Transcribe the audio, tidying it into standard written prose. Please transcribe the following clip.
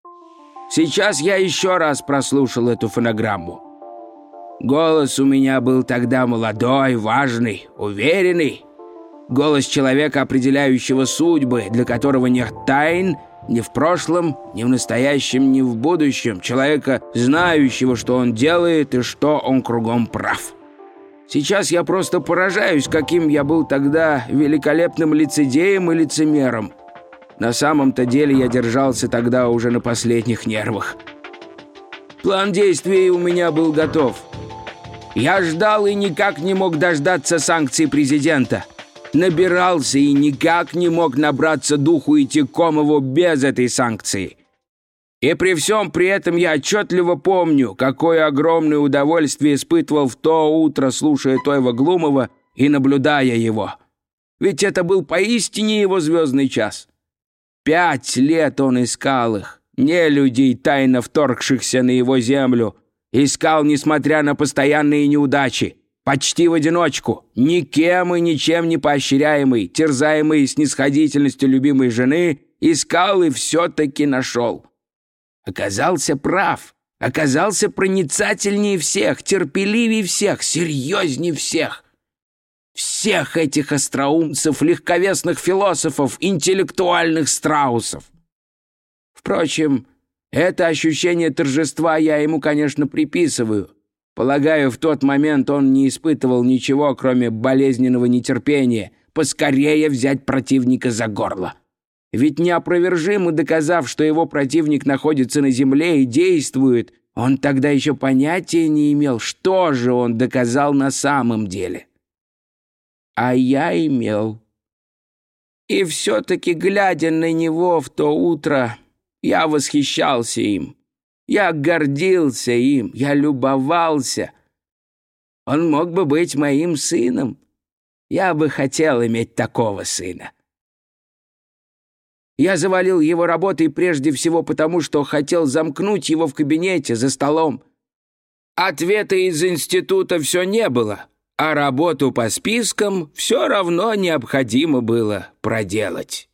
Сейчас я еще раз прослушал эту фонограмму. Голос у меня был тогда молодой, важный, уверенный. Голос человека, определяющего судьбы, для которого нет тайн ни в прошлом, ни в настоящем, ни в будущем. Человека, знающего, что он делает и что он кругом прав. Сейчас я просто поражаюсь, каким я был тогда великолепным лицедеем и лицемером. На самом-то деле я держался тогда уже на последних нервах. План действий у меня был готов. Я ждал и никак не мог дождаться санкций президента. Набирался и никак не мог набраться духу идти к Комову без этой санкции. И при всем при этом я отчетливо помню, какое огромное удовольствие испытывал в то утро, слушая Тойва Глумова и наблюдая его. Ведь это был поистине его звездный час. 5 лет он искал их, не людей, тайно вторгшихся на его землю. Искал, несмотря на постоянные неудачи, почти в одиночку, никем и ничем не поощряемый, терзаемый снисходительностью любимой жены, искал и все-таки нашел. Оказался прав, оказался проницательнее всех, терпеливее всех, серьезнее всех. Всех этих остроумцев, легковесных философов, интеллектуальных страусов. Впрочем, это ощущение торжества я ему, конечно, приписываю. Полагаю, в тот момент он не испытывал ничего, кроме болезненного нетерпения, поскорее взять противника за горло. Ведь неопровержимо доказав, что его противник находится на земле и действует, он тогда еще понятия не имел, что же он доказал на самом деле. А я имел. И все-таки, глядя на него в то утро, я восхищался им. Я гордился им, я любовался. Он мог бы быть моим сыном. Я бы хотел иметь такого сына. Я завалил его работой прежде всего потому, что хотел замкнуть его в кабинете за столом. Ответа из института все не было, а работу по спискам все равно необходимо было проделать.